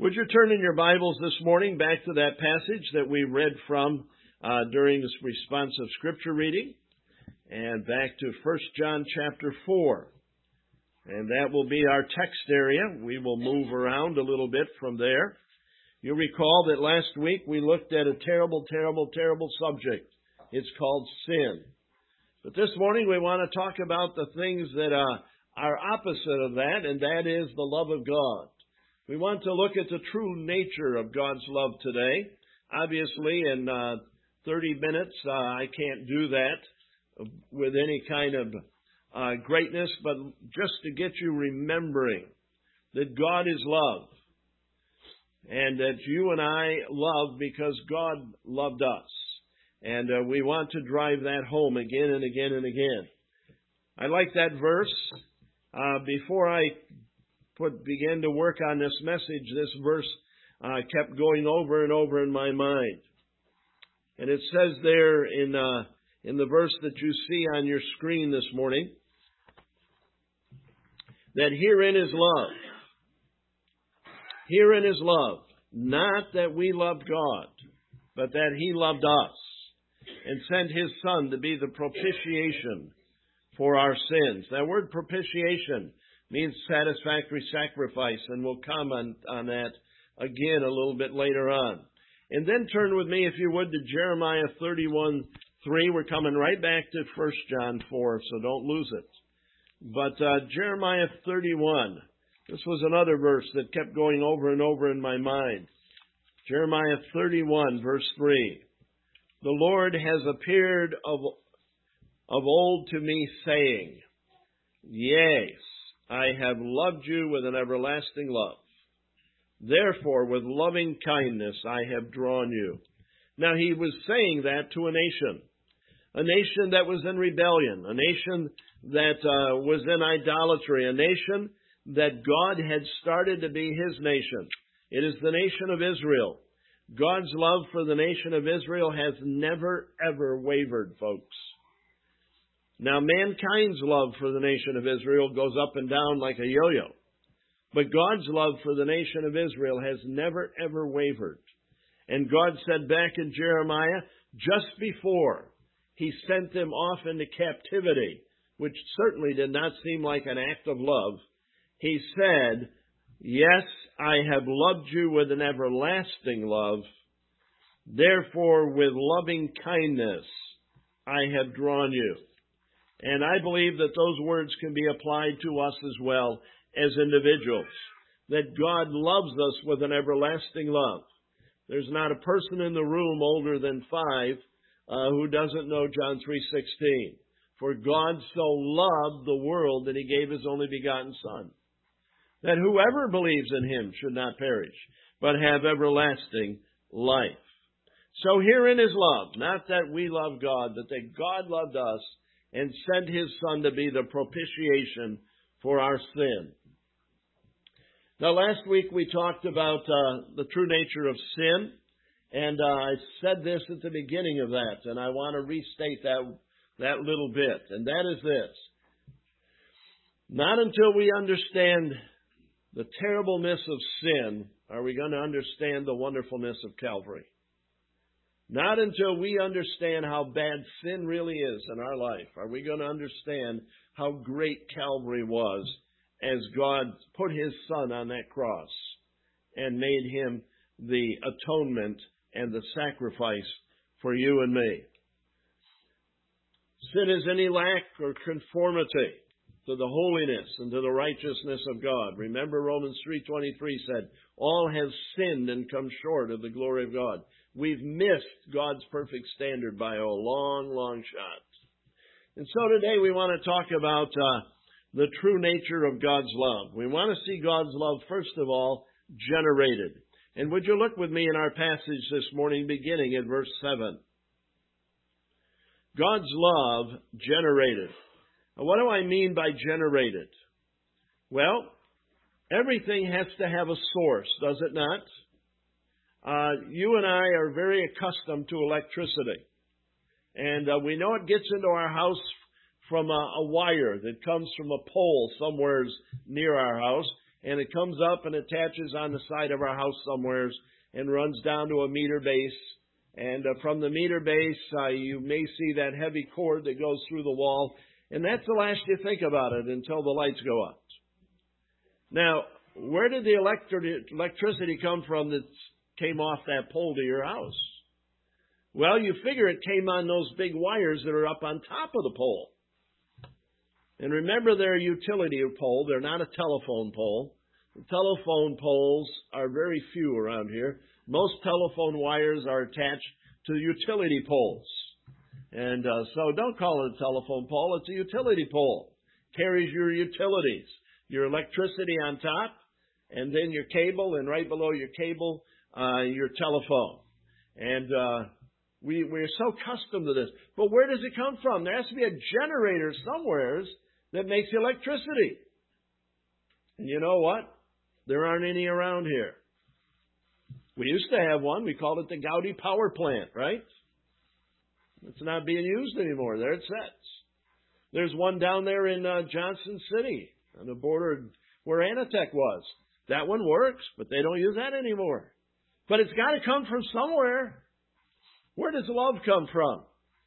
Would you turn in your Bibles this morning back to that passage that we read from during this responsive scripture reading, and back to 1 John chapter 4. And that will be our text area. We will move around a little bit from there. You'll recall that last week we looked at a terrible subject. It's called sin. But this morning we want to talk about the things that are opposite of that, and that is the love of God. We want to look at the true nature of God's love today. Obviously, in 30 minutes, I can't do that with any kind of greatness, but just to get you remembering that God is love, and that you and I love because God loved us. And we want to drive that home again and again and again. I like that verse. Before I began to work on this message, this verse kept going over and over in my mind. And it says there in the verse that you see on your screen this morning, that herein is love. Herein is love. Not that we loved God, but that He loved us and sent His Son to be the propitiation for our sins. That word propitiation means satisfactory sacrifice, and we'll comment on that again a little bit later on. And then turn with me, if you would, to Jeremiah 31:3. We're coming right back to 1 John 4, so don't lose it. But Jeremiah 31, this was another verse that kept going over and over in my mind. Jeremiah 31, verse 3. The Lord has appeared of old to me, saying, Yes, I have loved you with an everlasting love. Therefore, with loving kindness I have drawn you. Now, he was saying that to a nation that was in rebellion, a nation that was in idolatry, a nation that God had started to be His nation. It is the nation of Israel. God's love for the nation of Israel has never, ever wavered, folks. Now, mankind's love for the nation of Israel goes up and down like a yo-yo. But God's love for the nation of Israel has never, ever wavered. And God said back in Jeremiah, just before He sent them off into captivity, which certainly did not seem like an act of love, He said, Yes, I have loved you with an everlasting love. Therefore, with loving kindness, I have drawn you. And I believe that those words can be applied to us as well as individuals. That God loves us with an everlasting love. There's not a person in the room older than 5 who doesn't know John 3:16. For God so loved the world that He gave His only begotten Son, that whoever believes in Him should not perish, but have everlasting life. So herein is love, not that we love God, but that God loved us and sent His Son to be the propitiation for our sin. Now, last week we talked about the true nature of sin, and I said this at the beginning of that, and I want to restate that little bit, and that is this. Not until we understand the terribleness of sin are we going to understand the wonderfulness of Calvary. Not until we understand how bad sin really is in our life are we going to understand how great Calvary was as God put His Son on that cross and made Him the atonement and the sacrifice for you and me. Sin is any lack or conformity to the holiness and to the righteousness of God. Remember Romans 3:23 said, all have sinned and come short of the glory of God. We've missed God's perfect standard by a long shot. And so today we want to talk about the true nature of God's love. We want to see God's love, first of all, generated. And would you look with me in our passage this morning, beginning at verse 7. God's love generated. Now, what do I mean by generated? Well, everything has to have a source, does it not? You and I are very accustomed to electricity. And we know it gets into our house from a wire that comes from a pole somewhere near our house. and it comes up and attaches on the side of our house somewheres and runs down to a meter base. And from the meter base, you may see that heavy cord that goes through the wall. And that's the last you think about it until the lights go out. Now, where did the electricity come from that came off that pole to your house? Well, you figure it came on those big wires that are up on top of the pole. And remember, they're a utility pole. They're not a telephone pole. The telephone poles are very few around here. Most telephone wires are attached to utility poles. And so don't call it a telephone pole. It's a utility pole. Carries your utilities, your electricity on top, and then your cable, and right below your cable, your telephone. And we're so accustomed to this. But where does it come from? There has to be a generator somewhere that makes electricity. And you know what? There aren't any around here. We used to have one. We called it the Gowdy Power Plant, right? It's not being used anymore. There it sits. There's one down there in Johnson City on the border where Anatech was. That one works, but they don't use that anymore. But it's got to come from somewhere. Where does love come from?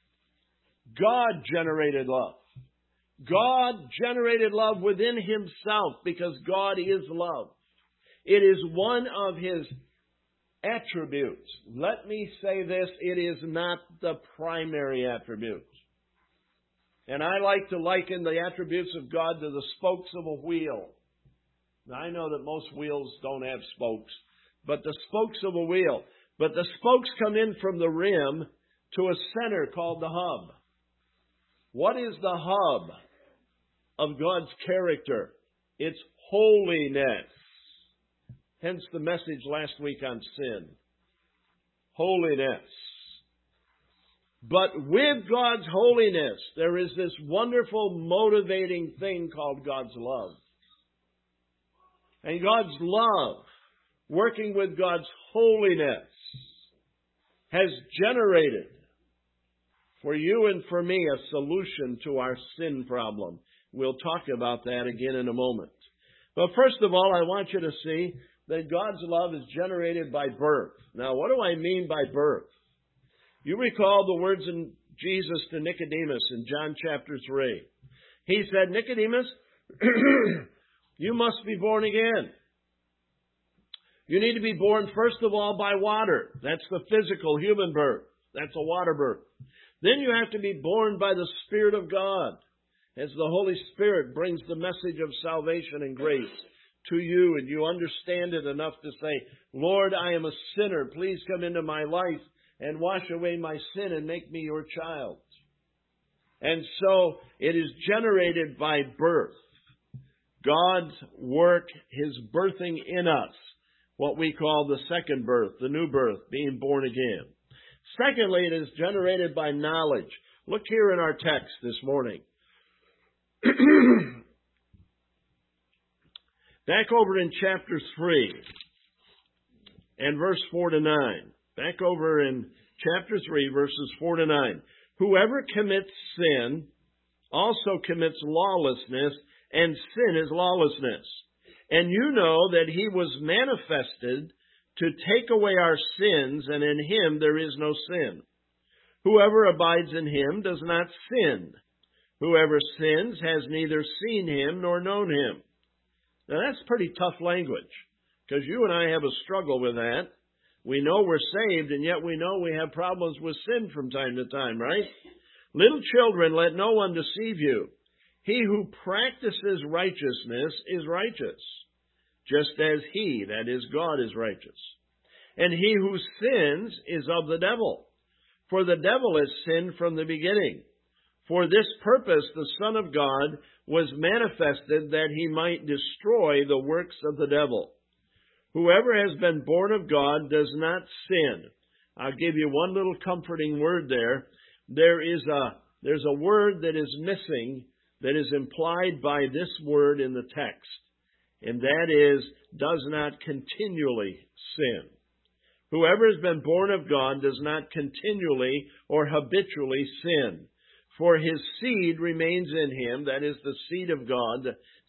God generated love. God generated love within Himself because God is love. It is one of His attributes. Let me say this, it is not the primary attribute. And I like to liken the attributes of God to the spokes of a wheel. Now, I know that most wheels don't have spokes, but the spokes of a wheel. But the spokes come in from the rim to a center called the hub. What is the hub of God's character? It's holiness. Hence the message last week on sin. Holiness. But with God's holiness, there is this wonderful motivating thing called God's love. And God's love, working with God's holiness, has generated for you and for me a solution to our sin problem. We'll talk about that again in a moment. But first of all, I want you to see that God's love is generated by birth. Now, what do I mean by birth? You recall the words in Jesus to Nicodemus in John chapter 3. He said, Nicodemus, you must be born again. You need to be born, first of all, by water. That's the physical human birth. That's a water birth. Then you have to be born by the Spirit of God, as the Holy Spirit brings the message of salvation and grace to you, and you understand it enough to say, Lord, I am a sinner. Please come into my life and wash away my sin and make me your child. And so it is generated by birth. God's work, His birthing in us, what we call the second birth, the new birth, being born again. Secondly, it is generated by knowledge. Look here in our text this morning. Back over in chapter 3 and verse 4 to 9. Back over in chapter 3, verses 4 to 9. Whoever commits sin also commits lawlessness, and sin is lawlessness. And you know that He was manifested to take away our sins, and in Him there is no sin. Whoever abides in Him does not sin. Whoever sins has neither seen Him nor known Him. Now that's pretty tough language, because you and I have a struggle with that. We know we're saved, and yet we know we have problems with sin from time to time, right? Little children, let no one deceive you. He who practices righteousness is righteous, just as He, that is God, is righteous. And he who sins is of the devil, for the devil has sinned from the beginning. For this purpose the Son of God was manifested, that He might destroy the works of the devil. Whoever has been born of God does not sin. I'll give you one little comforting word there. There's a word that is missing that is implied by this word in the text, and that is, does not continually sin. Whoever has been born of God does not continually or habitually sin, for his seed remains in him, that is the seed of God, the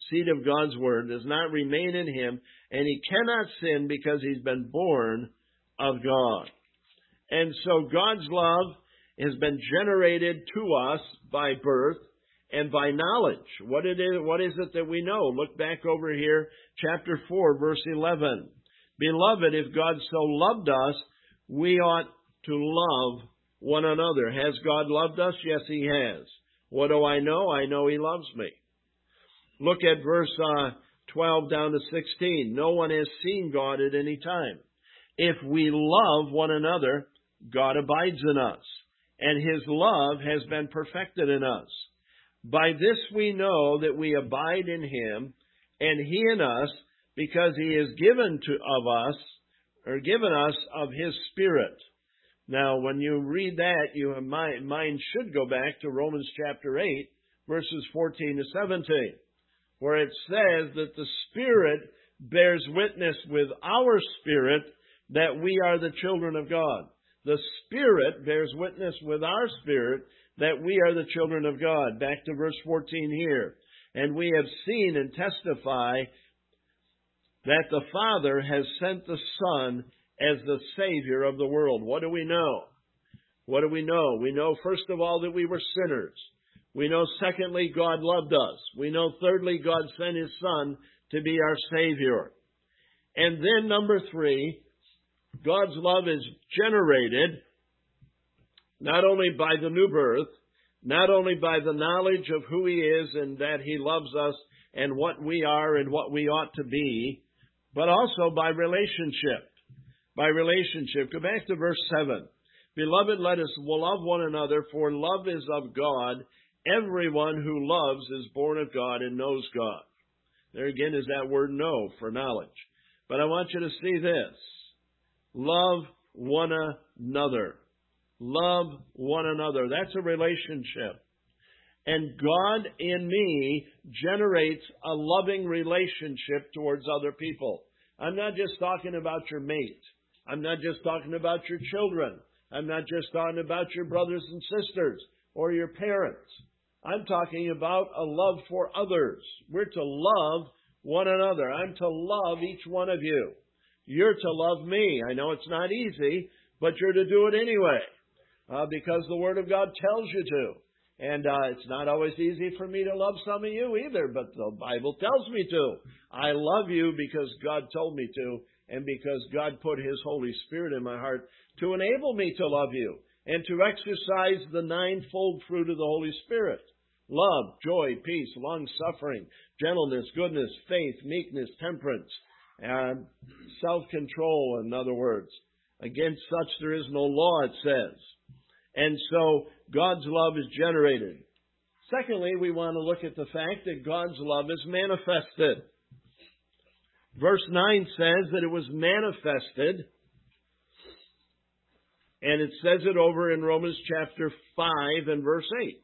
seed of God's Word, does not remain in him, and he cannot sin because he's been born of God. And so God's love has been generated to us by birth and by knowledge. What is it that we know? Look back over here, chapter 4, verse 11. Beloved, if God so loved us, we ought to love one another. Has God loved us? Yes, he has. What do I know? I know he loves me. Look at verse 12 down to 16. No one has seen God at any time. If we love one another, God abides in us, and his love has been perfected in us. By this we know that we abide in him, and he in us, because he has given us of his Spirit. Now, when you read that, your mind should go back to Romans chapter 8, verses 14 to 17, where it says that the Spirit bears witness with our spirit that we are the children of God. The Spirit bears witness with our spirit that we are the children of God. Back to verse 14 here. And we have seen and testify that the Father has sent the Son as the Savior of the world. What do we know? What do we know? We know, first of all, that we were sinners. We know, secondly, God loved us. We know, thirdly, God sent his Son to be our Savior. And then, number 3, God's love is generated not only by the new birth, not only by the knowledge of who he is and that he loves us and what we are and what we ought to be, but also by relationship. By relationship. Go back to verse 7. Beloved, let us love one another, for love is of God. Everyone who loves is born of God and knows God. There again is that word know for knowledge. But I want you to see this. Love one another. Love one another. That's a relationship. And God in me generates a loving relationship towards other people. I'm not just talking about your mate. I'm not just talking about your children. I'm not just talking about your brothers and sisters or your parents. I'm talking about a love for others. We're to love one another. I'm to love each one of you. You're to love me. I know it's not easy, but you're to do it anyway, because the Word of God tells you to. And it's not always easy for me to love some of you either, but the Bible tells me to. I love you because God told me to, and because God put his Holy Spirit in my heart to enable me to love you and to exercise the 9-fold fruit of the Holy Spirit. Love, joy, peace, long-suffering, gentleness, goodness, faith, meekness, temperance, and self-control, in other words. Against such there is no law, it says. And so God's love is generated. Secondly, we want to look at the fact that God's love is manifested. Verse 9 says that it was manifested, and it says it over in Romans chapter 5 and verse 8.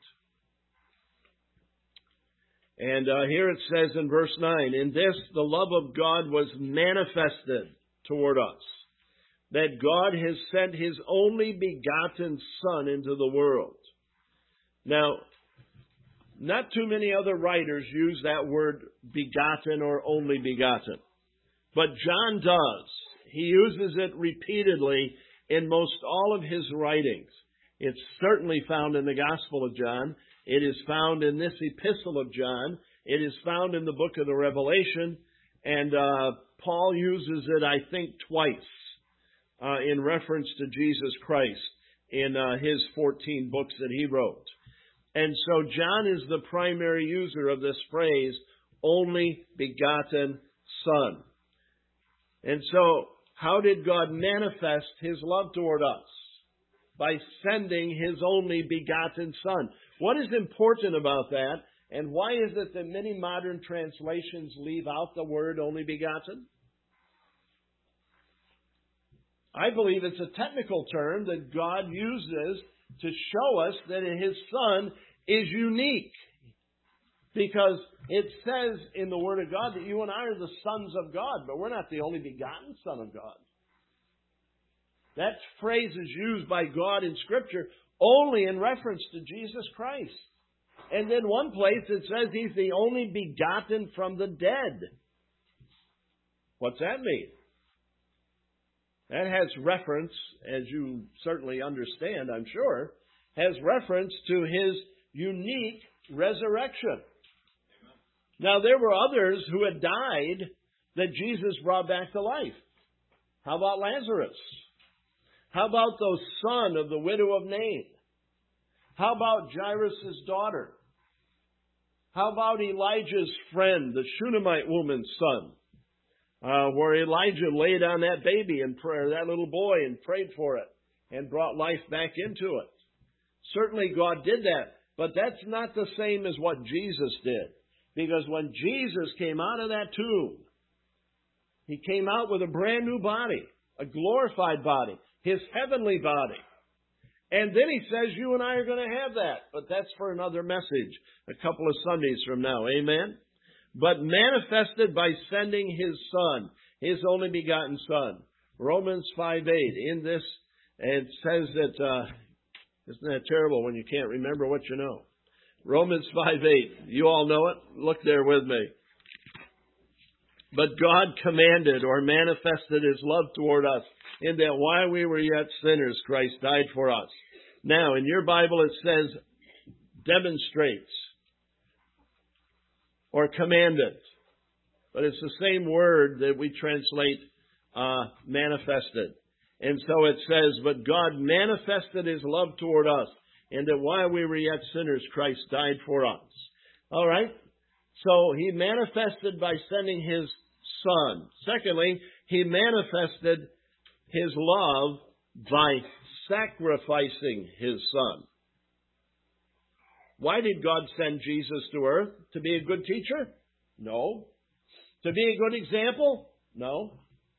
And here it says in verse 9, in this the love of God was manifested toward us, that God has sent his only begotten Son into the world. Now, not too many other writers use that word begotten or only begotten, but John does. He uses it repeatedly in most all of his writings. It's certainly found in the Gospel of John. It is found in this epistle of John. It is found in the book of the Revelation. And Paul uses it, I think, twice in reference to Jesus Christ in his 14 books that he wrote. And so John is the primary user of this phrase, only begotten Son. And so, how did God manifest his love toward us? By sending his only begotten Son. What is important about that, and why is it that many modern translations leave out the word only begotten? I believe it's a technical term that God uses to show us that his Son is unique. Because it says in the Word of God that you and I are the sons of God, but we're not the only begotten Son of God. That phrase is used by God in Scripture only in reference to Jesus Christ. And then one place it says He's the only begotten from the dead. What's that mean? That has reference, as you certainly understand, I'm sure, has reference to His unique resurrection. Now, there were others who had died that Jesus brought back to life. How about Lazarus? How about the son of the widow of Nain? How about Jairus' daughter? How about Elijah's friend, the Shunammite woman's son? Where Elijah laid on that baby in prayer, that little boy, and prayed for it and brought life back into it. Certainly God did that, but that's not the same as what Jesus did. Because when Jesus came out of that tomb, He came out with a brand new body, a glorified body, His heavenly body. And then He says you and I are going to have that. But that's for another message, a couple of Sundays from now. Amen? But manifested by sending His Son, His only begotten Son. Romans 5:8. In this, it says that, isn't that terrible when you can't remember what you know? Romans 5:8. You all know it? Look there with me. But God commanded or manifested His love toward us, in that while we were yet sinners, Christ died for us. Now, in your Bible it says demonstrates or commanded. But it's the same word that we translate manifested. And so it says, but God manifested His love toward us, and that while we were yet sinners, Christ died for us. All right? So He manifested by sending His Son. Secondly, He manifested His love by sacrificing His Son. Why did God send Jesus to earth? To be a good teacher? No. To be a good example? No.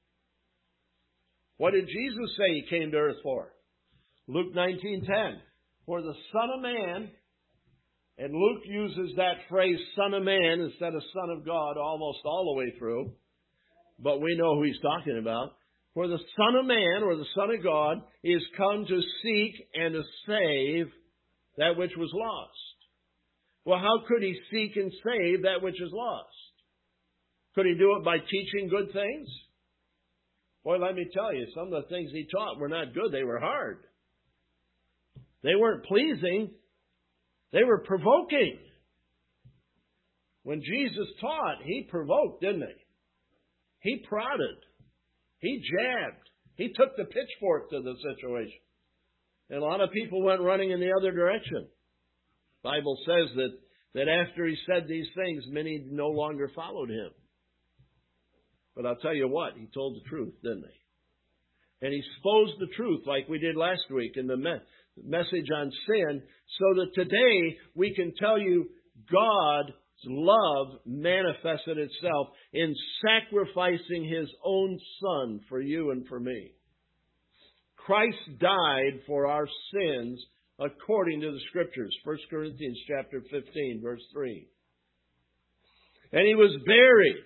What did Jesus say He came to earth for? Luke 19:10. For the Son of Man, and Luke uses that phrase Son of Man instead of Son of God almost all the way through, but we know who He's talking about. For the Son of Man, or the Son of God, is come to seek and to save that which was lost. Well, how could He seek and save that which is lost? Could He do it by teaching good things? Boy, let me tell you, some of the things He taught were not good. They were hard. They weren't pleasing. They were provoking. When Jesus taught, He provoked, didn't He? He prodded. He jabbed. He took the pitchfork to the situation. And a lot of people went running in the other direction. The Bible says that after He said these things, many no longer followed Him. But I'll tell you what, He told the truth, didn't He? And He exposed the truth like we did last week in the message on sin, so that today we can tell you God's love manifested itself in sacrificing His own Son for you and for me. Christ died for our sins according to the Scriptures. 1 Corinthians chapter 15, verse 3. And He was buried.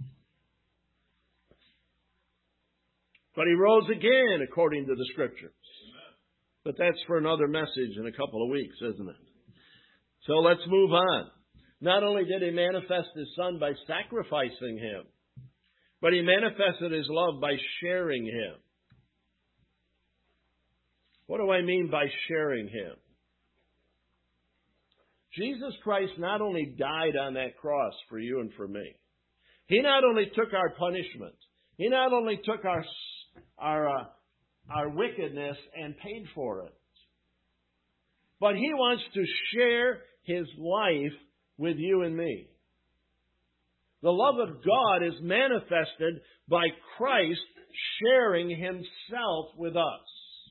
But He rose again according to the Scriptures. But that's for another message in a couple of weeks, isn't it? So let's move on. Not only did He manifest His Son by sacrificing Him, but He manifested His love by sharing Him. What do I mean by sharing Him? Jesus Christ not only died on that cross for you and for me. He not only took our punishment. He not only took our wickedness and paid for it. But He wants to share His life with you and me. The love of God is manifested by Christ sharing Himself with us.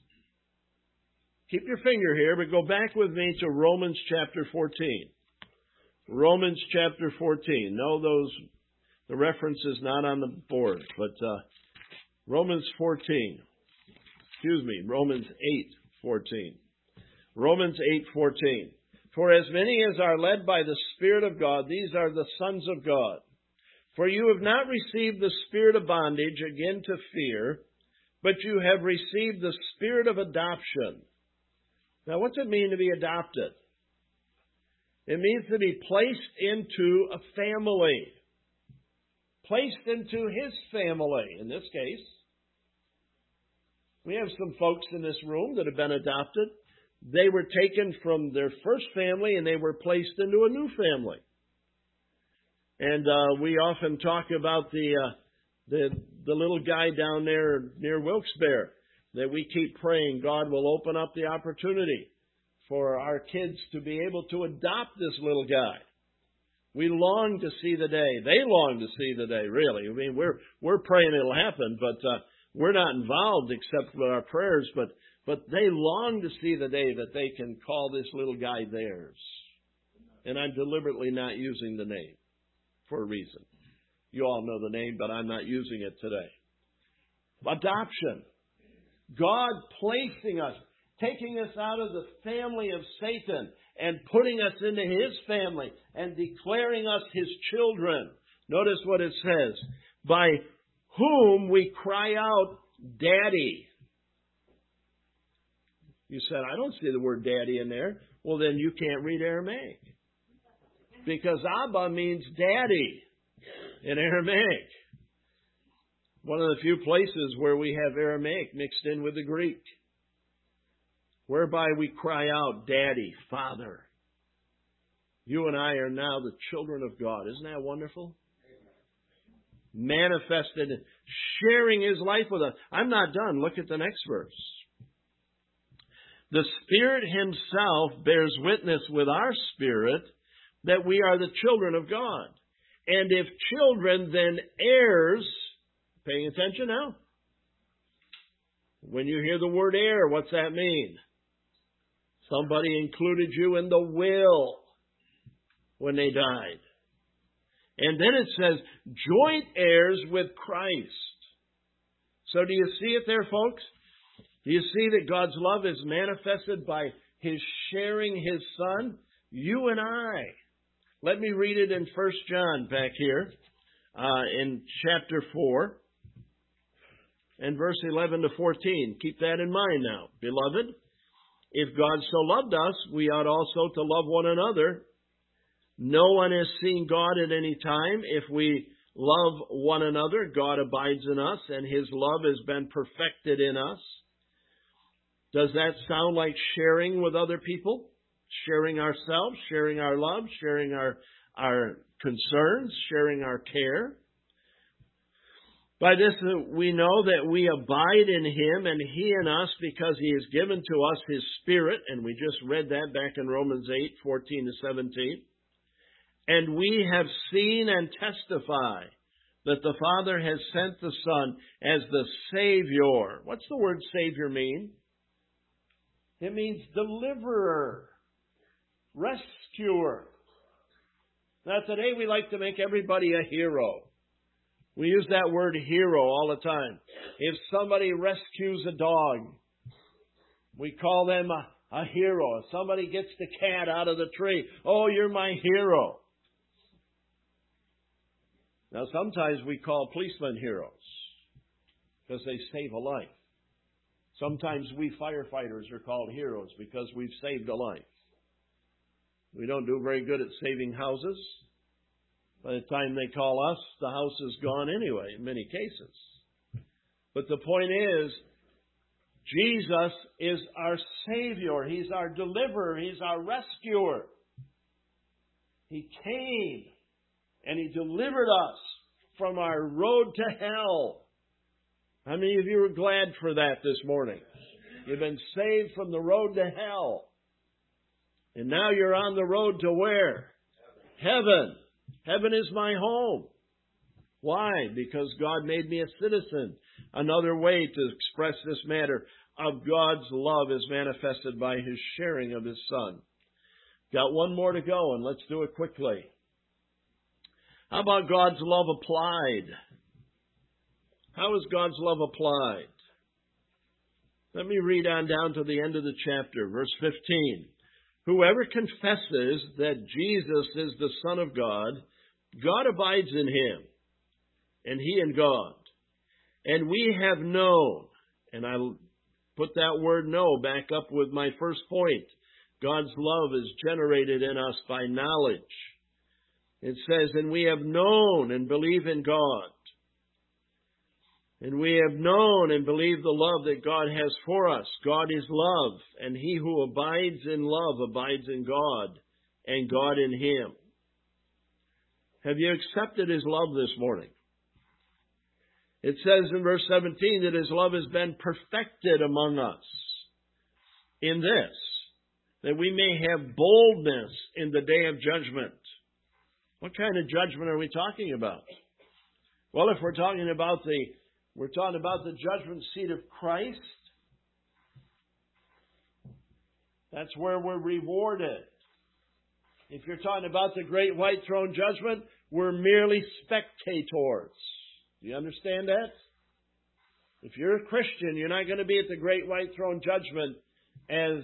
Keep your finger here, but go back with me to Romans chapter 14. Romans chapter 14. No, the reference is not on the board, but Romans 14. Romans 8:14. Romans 8:14. For as many as are led by the Spirit of God, these are the sons of God. For you have not received the spirit of bondage again to fear, but you have received the spirit of adoption. Now, what's it mean to be adopted? It means to be placed into a family. Placed into His family, in this case. We have some folks in this room that have been adopted. They were taken from their first family and they were placed into a new family. And we often talk about the little guy down there near Wilkes-Barre, that we keep praying God will open up the opportunity for our kids to be able to adopt this little guy. We long to see the day. They long to see the day, really. I mean, we're praying it'll happen, but we're not involved except with our prayers. But they long to see the day that they can call this little guy theirs. And I'm deliberately not using the name for a reason. You all know the name, but I'm not using it today. Adoption. God placing us, taking us out of the family of Satan and putting us into His family and declaring us His children. Notice what it says. By whom we cry out, Daddy. You said, I don't see the word daddy in there. Well, then you can't read Aramaic. Because Abba means daddy in Aramaic. One of the few places where we have Aramaic mixed in with the Greek. Whereby we cry out, Daddy, Father. You and I are now the children of God. Isn't that wonderful? Manifested, sharing His life with us. I'm not done. Look at the next verse. The Spirit Himself bears witness with our spirit that we are the children of God. And if children, then heirs. Paying attention now? When you hear the word heir, what's that mean? Somebody included you in the will when they died. And then it says, joint heirs with Christ. So do you see it there, folks? Do you see that God's love is manifested by His sharing His Son? You and I. Let me read it in 1 John back here in chapter 4 and verse 11 to 14. Keep that in mind now. Beloved, if God so loved us, we ought also to love one another. No one has seen God at any time. If we love one another, God abides in us, and His love has been perfected in us. Does that sound like sharing with other people? Sharing ourselves, sharing our love, sharing our concerns, sharing our care? By this we know that we abide in Him and He in us because He has given to us His Spirit. And we just read that back in Romans 8:14 to 17. And we have seen and testify that the Father has sent the Son as the Savior. What's the word Savior mean? It means deliverer, rescuer. Now today we like to make everybody a hero. We use that word hero all the time. If somebody rescues a dog, we call them a hero. If somebody gets the cat out of the tree, oh, you're my hero. Now sometimes we call policemen heroes because they save a life. Sometimes we firefighters are called heroes because we've saved a life. We don't do very good at saving houses. By the time they call us, the house is gone anyway, in many cases. But the point is, Jesus is our Savior. He's our deliverer. He's our rescuer. He came and He delivered us from our road to hell. How many of you are glad for that this morning? You've been saved from the road to hell. And now you're on the road to where? Heaven. Heaven is my home. Why? Because God made me a citizen. Another way to express this matter of God's love is manifested by His sharing of His Son. Got one more to go, and let's do it quickly. How about God's love applied? How is God's love applied? Let me read on down to the end of the chapter, verse 15. Whoever confesses that Jesus is the Son of God, God abides in Him, and He in God. And we have known, and I'll put that word know back up with my first point, God's love is generated in us by knowledge. It says, and we have known and believe in God. And we have known and believed the love that God has for us. God is love, and he who abides in love abides in God, and God in him. Have you accepted his love this morning? It says in verse 17 that his love has been perfected among us in this, that we may have boldness in the day of judgment. What kind of judgment are we talking about? Well, if we're talking about the judgment seat of Christ, that's where we're rewarded. If you're talking about the great white throne judgment, we're merely spectators. Do you understand that? If you're a Christian, you're not going to be at the great white throne judgment as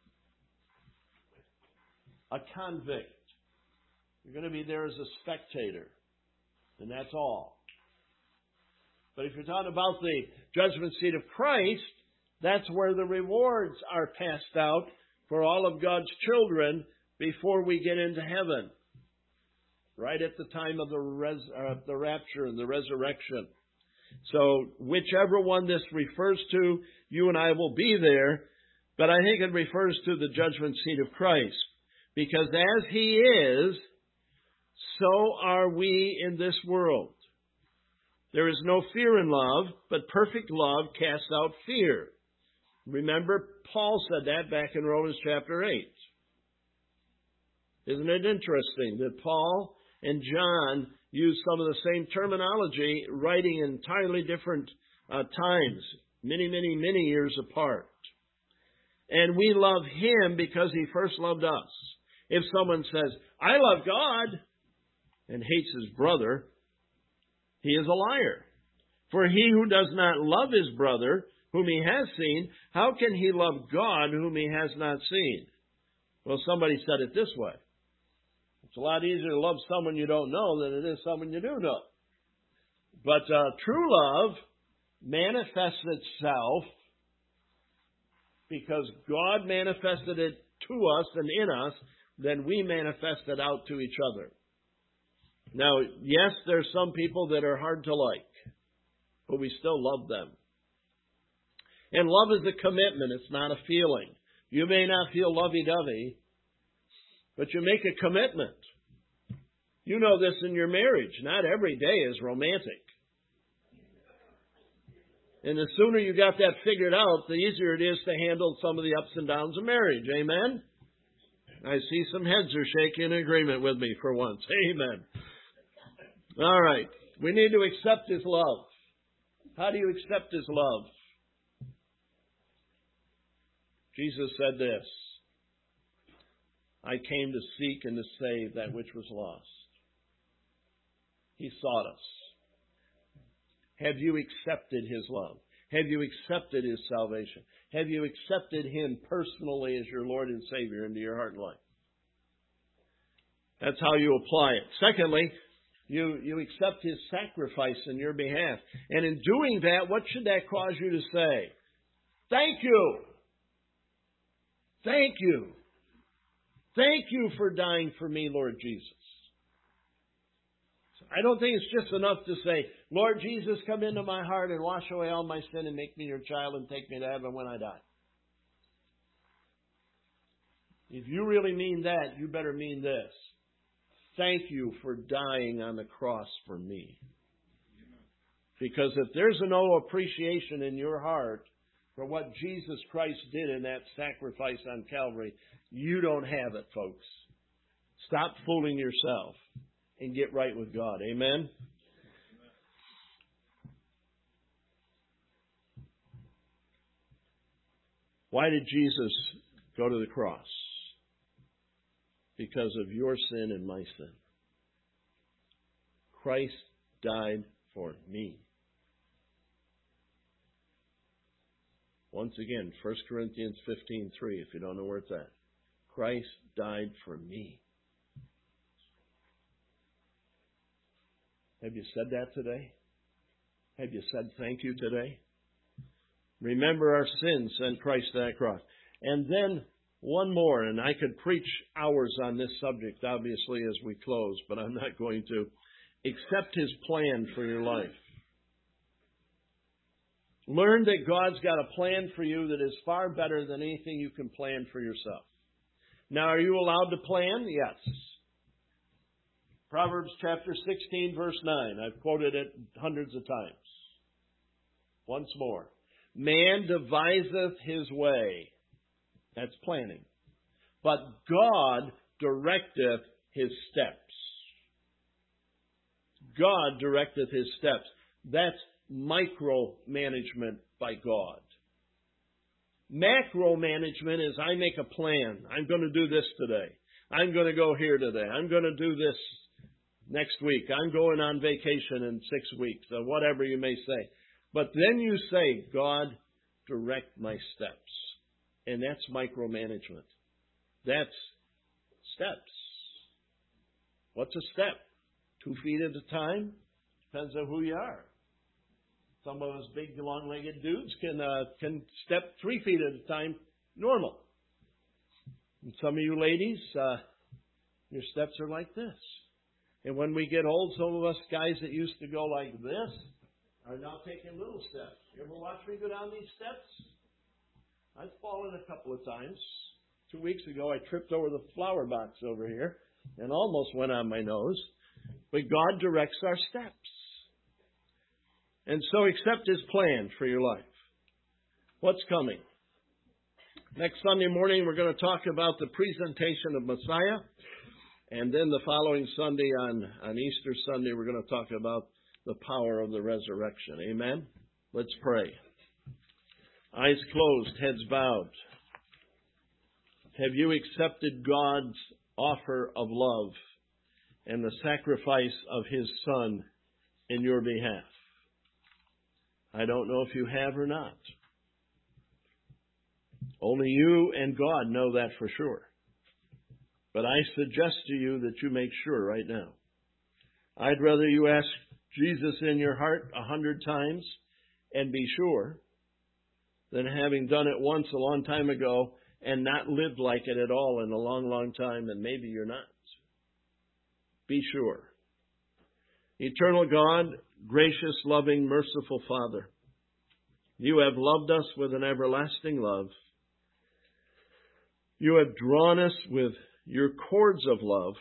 a convict. You're going to be there as a spectator. And that's all. But if you're talking about the judgment seat of Christ, that's where the rewards are passed out for all of God's children before we get into heaven. Right at the time of the rapture and the resurrection. So whichever one this refers to, you and I will be there. But I think it refers to the judgment seat of Christ. Because as he is, so are we in this world. There is no fear in love, but perfect love casts out fear. Remember, Paul said that back in Romans chapter 8. Isn't it interesting that Paul and John use some of the same terminology, writing in entirely different times, many years apart. And we love him because he first loved us. If someone says, I love God, and hates his brother, he is a liar. For he who does not love his brother, whom he has seen, how can he love God whom he has not seen? Well, somebody said it this way. It's a lot easier to love someone you don't know than it is someone you do know. But true love manifests itself because God manifested it to us and in us, then we manifest it out to each other. Now, yes, there's some people that are hard to like, but we still love them. And love is a commitment. It's not a feeling. You may not feel lovey-dovey, but you make a commitment. You know this in your marriage. Not every day is romantic. And the sooner you got that figured out, the easier it is to handle some of the ups and downs of marriage. Amen? I see some heads are shaking in agreement with me for once. Amen. All right. We need to accept his love. How do you accept his love? Jesus said this, I came to seek and to save that which was lost. He sought us. Have you accepted his love? Have you accepted his salvation? Have you accepted him personally as your Lord and Savior into your heart and life? That's how you apply it. Secondly, you accept his sacrifice in your behalf. And in doing that, what should that cause you to say? Thank you. Thank you. Thank you for dying for me, Lord Jesus. I don't think it's just enough to say, Lord Jesus, come into my heart and wash away all my sin and make me your child and take me to heaven when I die. If you really mean that, you better mean this. Thank you for dying on the cross for me. Because if there's no appreciation in your heart for what Jesus Christ did in that sacrifice on Calvary, you don't have it, folks. Stop fooling yourself and get right with God. Amen? Why did Jesus go to the cross? Because of your sin and my sin. Christ died for me. Once again, 1 Corinthians 15:3, if you don't know where it's at. Christ died for me. Have you said that today? Have you said thank you today? Remember our sins, send Christ to that cross. And then One more, and I could preach hours on this subject, obviously, as we close, but I'm not going to. Accept His plan for your life. Learn that God's got a plan for you that is far better than anything you can plan for yourself. Now, are you allowed to plan? Yes. Proverbs chapter 16, verse 9. I've quoted it hundreds of times. Once more. Man deviseth his way. That's planning. But God directeth his steps. God directeth his steps. That's micromanagement by God. Macromanagement is I make a plan. I'm going to do this today. I'm going to go here today. I'm going to do this next week. I'm going on vacation in 6 weeks, or whatever you may say. But then you say, God, direct my steps. And that's micromanagement. That's steps. What's a step? 2 feet at a time? Depends on who you are. Some of us big, long-legged dudes can step 3 feet at a time, normal. And some of you ladies, your steps are like this. And when we get old, some of us guys that used to go like this are now taking little steps. You ever watch me go down these steps? I've fallen a couple of times. 2 weeks ago, I tripped over the flower box over here and almost went on my nose. But God directs our steps. And so accept His plan for your life. What's coming? Next Sunday morning, we're going to talk about the presentation of Messiah. And then the following Sunday, on Easter Sunday, we're going to talk about the power of the resurrection. Amen? Let's pray. Eyes closed, heads bowed. Have you accepted God's offer of love and the sacrifice of His Son in your behalf? I don't know if you have or not. Only you and God know that for sure. But I suggest to you that you make sure right now. I'd rather you ask Jesus in your heart 100 times and be sure than having done it once a long time ago and not lived like it at all in a long, long time, and maybe you're not. Be sure. Eternal God, gracious, loving, merciful Father, you have loved us with an everlasting love. You have drawn us with your cords of love.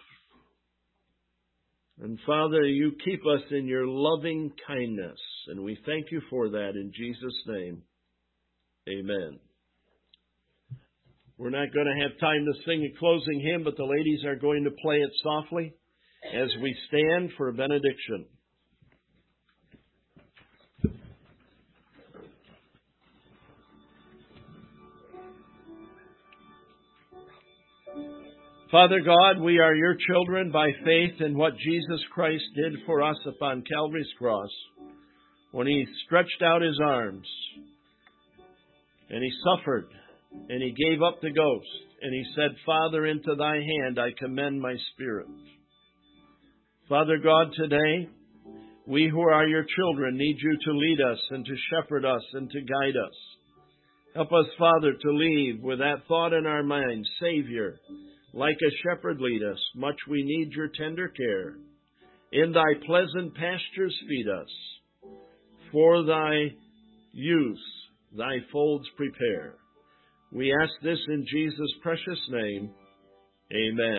And Father, you keep us in your loving kindness. And we thank you for that in Jesus' name. Amen. We're not going to have time to sing a closing hymn, but the ladies are going to play it softly as we stand for a benediction. Father God, we are your children by faith in what Jesus Christ did for us upon Calvary's cross when He stretched out His arms and He suffered and He gave up the ghost and He said, Father, into thy hand I commend my spirit. Father God, today, we who are your children need you to lead us and to shepherd us and to guide us. Help us, Father, to leave with that thought in our minds, Savior, like a shepherd lead us, much we need your tender care. In thy pleasant pastures feed us. For thy use, thy folds prepare. We ask this in Jesus' precious name. Amen.